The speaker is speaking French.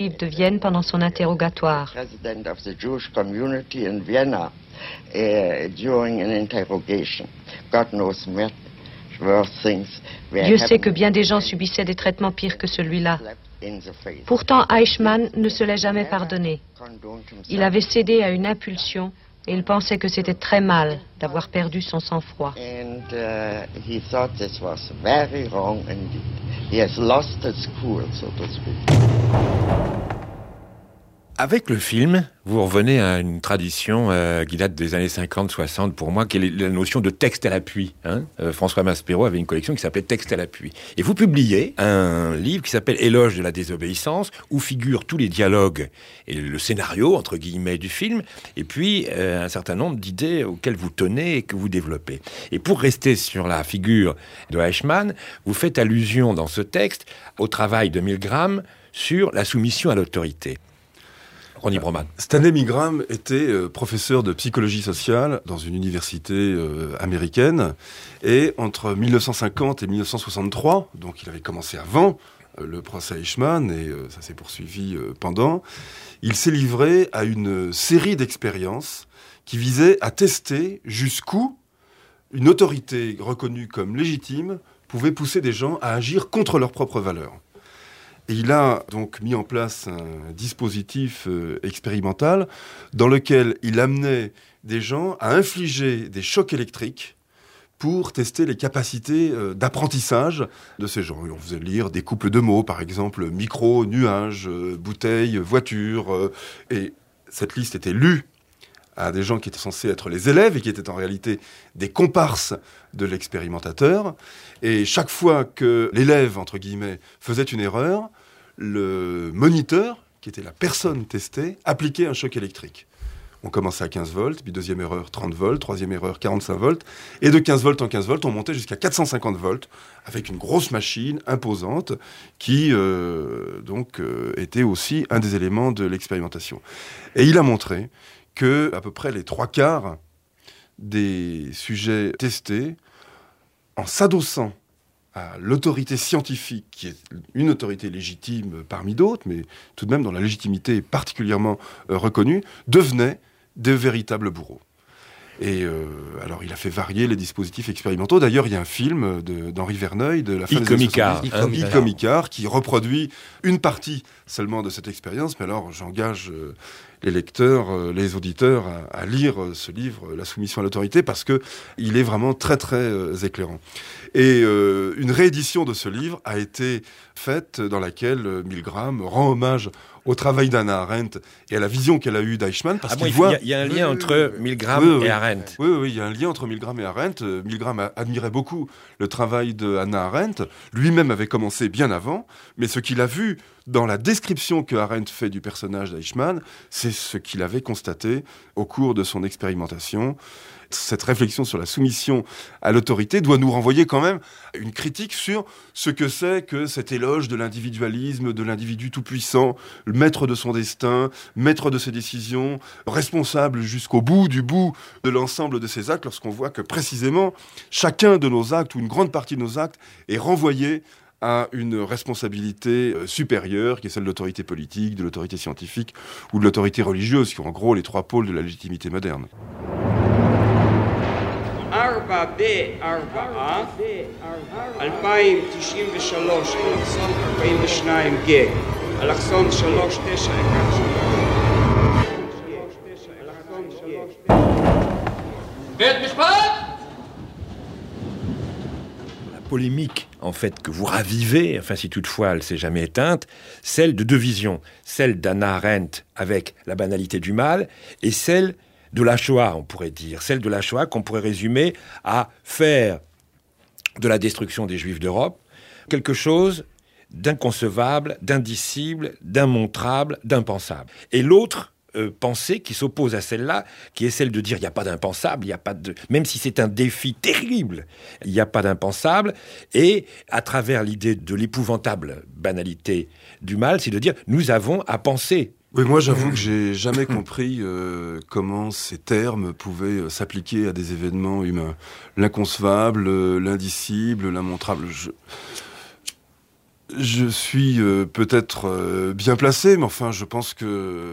juive de Vienne pendant son interrogatoire. President of the Jewish community in Vienna during an interrogation. God knows worse things. Dieu sait que bien des gens subissaient des traitements pires que celui-là. Pourtant, Eichmann ne se l'est jamais pardonné. Il avait cédé à une impulsion et il pensait que c'était très mal d'avoir perdu son sang-froid. He thought this was very wrong indeed. He has lost his cool, so to speak. Avec le film, vous revenez à une tradition qui date des années 50-60 pour moi, qui est la notion de texte à l'appui. François Maspero avait une collection qui s'appelait Texte à l'appui. Et vous publiez un livre qui s'appelle Éloge de la désobéissance, où figurent tous les dialogues et le scénario, entre guillemets, du film, et puis un certain nombre d'idées auxquelles vous tenez et que vous développez. Et pour rester sur la figure de Eichmann, vous faites allusion dans ce texte au travail de Milgram sur la soumission à l'autorité. Ronnie Broman. Stanley Milgram était professeur de psychologie sociale dans une université américaine. Et entre 1950 et 1963, donc il avait commencé avant le procès Eichmann, et ça s'est poursuivi pendant, il s'est livré à une série d'expériences qui visaient à tester jusqu'où une autorité reconnue comme légitime pouvait pousser des gens à agir contre leurs propres valeurs. Et il a donc mis en place un dispositif expérimental dans lequel il amenait des gens à infliger des chocs électriques pour tester les capacités d'apprentissage de ces gens. On faisait lire des couples de mots, par exemple micro, nuage, bouteille, voiture. Et cette liste était lue à des gens qui étaient censés être les élèves et qui étaient en réalité des comparses de l'expérimentateur. Et chaque fois que l'élève, entre guillemets, faisait une erreur, le moniteur, qui était la personne testée, appliquait un choc électrique. On commençait à 15 volts, puis deuxième erreur 30 volts, troisième erreur 45 volts, et de 15 volts en 15 volts, on montait jusqu'à 450 volts, avec une grosse machine imposante, qui était aussi un des éléments de l'expérimentation. Et il a montré que à peu près les 3/4 des sujets testés, en s'adossant à l'autorité scientifique, qui est une autorité légitime parmi d'autres, mais tout de même dont la légitimité est particulièrement reconnue, devenaient de véritables bourreaux. Et alors, il a fait varier les dispositifs expérimentaux. D'ailleurs, il y a un film d'Henri Verneuil de la fin des années 70, Icomicard, qui reproduit une partie seulement de cette expérience. Mais alors, j'engage les lecteurs, les auditeurs à lire ce livre, La soumission à l'autorité, parce que il est vraiment très, très éclairant. Et une réédition de ce livre a été faite dans laquelle Milgram rend hommage au travail d'Hannah Arendt et à la vision qu'elle a eue d'Eichmann. Parce qu'il voit... Il y a un lien entre Milgram et Arendt. Oui, il y a un lien entre Milgram et Arendt. Milgram admirait beaucoup le travail de Hannah Arendt. Lui-même avait commencé bien avant, mais ce qu'il a vu dans la description que Arendt fait du personnage d'Eichmann, c'est ce qu'il avait constaté au cours de son expérimentation. Cette réflexion sur la soumission à l'autorité doit nous renvoyer quand même à une critique sur ce que c'est que cet éloge de l'individualisme, de l'individu tout-puissant, le maître de son destin, maître de ses décisions, responsable jusqu'au bout du bout de l'ensemble de ses actes, lorsqu'on voit que précisément chacun de nos actes, ou une grande partie de nos actes, est renvoyé à une responsabilité supérieure, qui est celle de l'autorité politique, de l'autorité scientifique ou de l'autorité religieuse, qui sont en gros les trois pôles de la légitimité moderne. La polémique, en fait, que vous ravivez, enfin si toutefois elle s'est jamais éteinte, celle de deux visions, celle d'Hannah Arendt avec la banalité du mal, et celle de la Shoah, on pourrait dire, celle de la Shoah qu'on pourrait résumer à faire de la destruction des Juifs d'Europe quelque chose d'inconcevable, d'indicible, d'immontrable, d'impensable. Et l'autre pensée qui s'oppose à celle-là, qui est celle de dire il n'y a pas d'impensable, il y a pas de... même si c'est un défi terrible, il n'y a pas d'impensable, et à travers l'idée de l'épouvantable banalité du mal, c'est de dire nous avons à penser. Oui, moi j'avoue que j'ai jamais compris comment ces termes pouvaient s'appliquer à des événements humains. L'inconcevable, l'indicible, l'immontrable. Je suis peut-être bien placé, mais enfin, je pense que